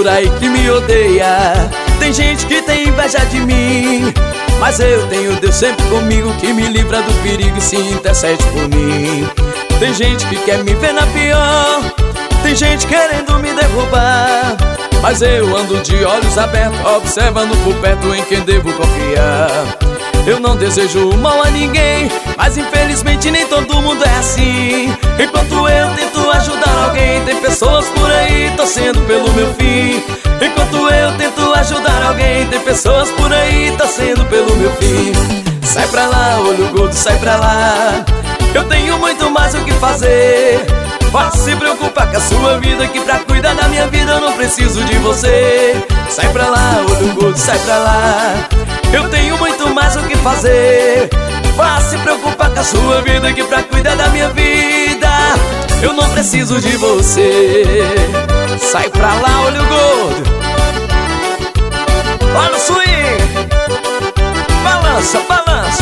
por aí que me odeia, tem gente que tem inveja de mim, mas eu tenho Deus sempre comigo, que me livra do perigo e se intercede por mim. Tem gente que quer me ver na pior, tem gente querendo me derrubar, mas eu ando de olhos abertos, observando por perto em quem devo confiar. Eu não desejo o mal a ninguém, mas infelizmente nem todo mundo é assim. Enquanto eu tento ajudar alguém, tem pessoas por aí torcendo pelo meu fim. Enquanto eu tento ajudar alguém, tem pessoas por aí torcendo pelo meu fim. Sai pra lá, olho gordo, sai pra lá, eu tenho muito mais o que fazer. Pode se preocupar com a sua vida, que pra cuidar da minha vida eu não preciso de você. Sai pra lá, olho gordo, sai pra lá, eu tenho muito mais o que fazer. Vá se preocupar com a sua vida, que pra cuidar da minha vida eu não preciso de você. Sai pra lá, olho gordo, olha o swing, balança, balança.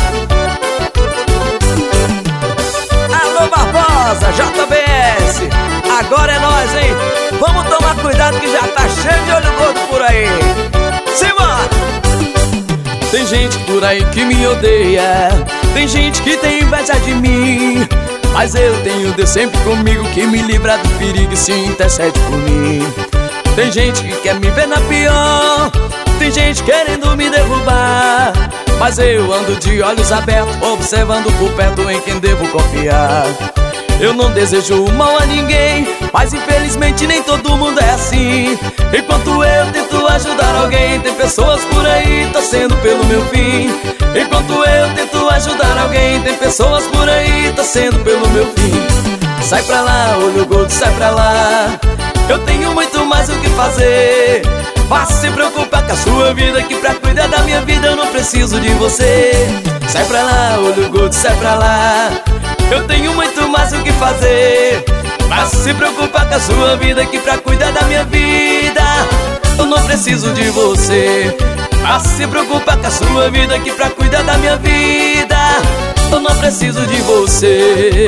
Alô Barbosa, JBS, agora é nós, hein? Vamos tomar cuidado que já tá cheio de olho gordo por aí. Simbora! Tem gente por aí que me odeia, tem gente que tem inveja de mim, mas eu tenho Deus sempre comigo, que me livra do perigo e se intercede por mim. Tem gente que quer me ver na pior, tem gente querendo me derrubar, mas eu ando de olhos abertos, observando por perto em quem devo confiar. Eu não desejo o mal a ninguém, mas infelizmente nem todo mundo é assim. Enquanto eu tento ajudar alguém, tem pessoas por aí torcendo pelo meu fim. Enquanto eu tento ajudar alguém, tem pessoas por aí torcendo pelo meu fim. Sai pra lá, olho gordo, sai pra lá, eu tenho muito mais o que fazer. Vá se preocupar com a sua vida, que pra cuidar da minha vida eu não preciso de você. Sai pra lá, olho gordo, sai pra lá, eu tenho muito mais o que fazer. Vá se preocupar com a sua vida, que pra cuidar da minha vida eu não preciso de você. Vá se preocupar com a sua vida, que pra cuidar da minha vida eu não preciso de você.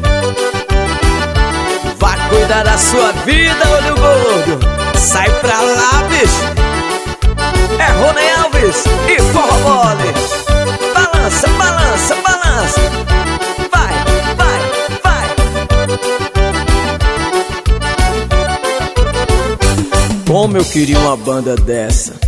Vá cuidar da sua vida, olho gordo, sai pra lá, bicho. É Rony Alves e Forró Mole. Balança, balança, balança. Vai, vai, vai. Como eu queria uma banda dessa.